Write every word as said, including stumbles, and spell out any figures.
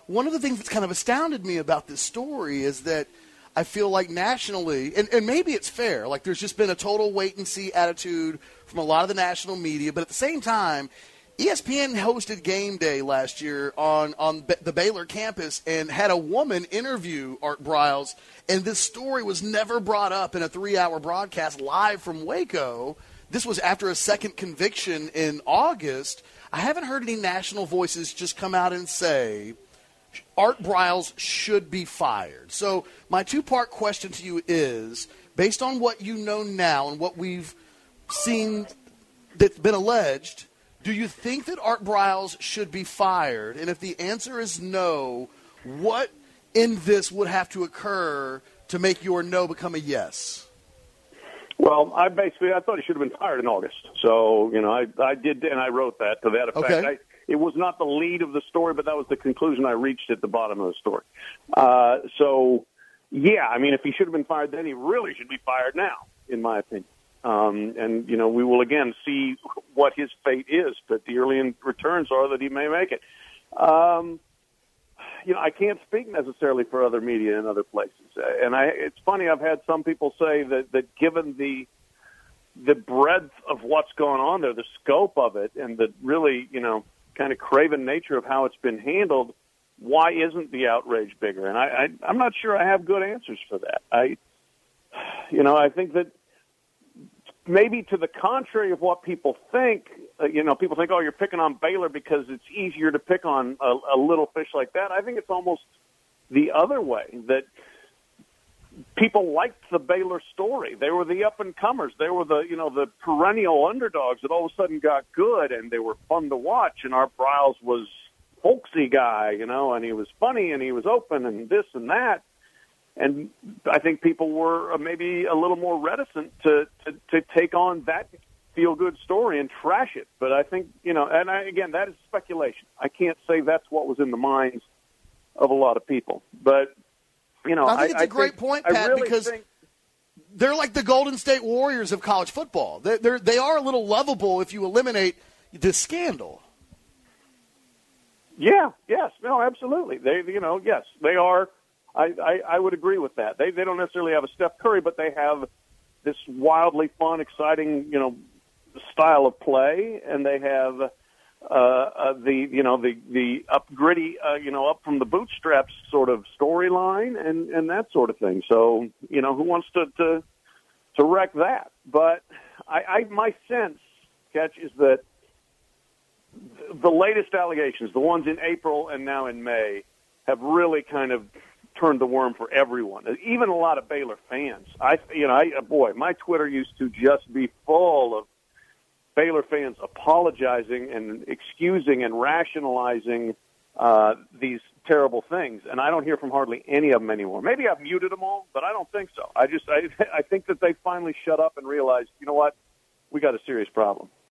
one of the things that's kind of astounded me about this story is that I feel like nationally, and, and maybe it's fair, like there's just been a total wait-and-see attitude from a lot of the national media, but at the same time, E S P N hosted Game Day last year on, on the Baylor campus and had a woman interview Art Briles, and this story was never brought up in a three-hour broadcast live from Waco. This was after a second conviction in August. I haven't heard any national voices just come out and say Art Briles should be fired. So my two-part question to you is, based on what you know now and what we've seen that's been alleged, do you think that Art Briles should be fired? And if the answer is no, what in this would have to occur to make your no become a yes? Well, I basically I thought he should have been fired in August. So, you know, I I did, and I wrote that to that effect. Okay. I, it was not the lead of the story, but that was the conclusion I reached at the bottom of the story. Uh, so, yeah, I mean, if he should have been fired then, he really should be fired now, in my opinion. Um, and, you know, we will, again, see what his fate is, but the early returns are that he may make it. Um, you know, I can't speak necessarily for other media in other places. And I, it's funny, I've had some people say that, that given the the breadth of what's going on there, the scope of it, and the really, you know, kind of craven nature of how it's been handled, why isn't the outrage bigger? And I, I, I'm not sure I have good answers for that. I, you know, I think that maybe to the contrary of what people think, uh, you know, people think, oh, you're picking on Baylor because it's easier to pick on a, a little fish like that. I think it's almost the other way, that people liked the Baylor story. They were the up-and-comers. They were the, you know, the perennial underdogs that all of a sudden got good, and they were fun to watch. And Art Briles was folksy guy, you know, and he was funny, and he was open, and this and that. And I think people were maybe a little more reticent to, to, to take on that feel-good story and trash it. But I think, you know, and I, again, that is speculation. I can't say that's what was in the minds of a lot of people. But, you know, I think it's I, a great think, point, Pat, really because think, they're like the Golden State Warriors of college football. They're, they're, they are a little lovable if you eliminate this scandal. Yeah, yes, no, absolutely. They, you know, yes, they are. I, I, I would agree with that. They they don't necessarily have a Steph Curry, but they have this wildly fun, exciting, you know, style of play, and they have uh, uh, the you know the the up gritty, uh, you know, up from the bootstraps sort of storyline and, and that sort of thing. So, you know, who wants to to, to wreck that? But I, I my sense, Catch, is that the latest allegations, the ones in April and now in May, have really kind of turned the worm for everyone, even a lot of Baylor fans. I, you know, I, boy, my Twitter used to just be full of Baylor fans apologizing and excusing and rationalizing uh, these terrible things, and I don't hear from hardly any of them anymore. Maybe I've muted them all, but I don't think so. I just, I, I think that they finally shut up and realized, you know what, we got a serious problem.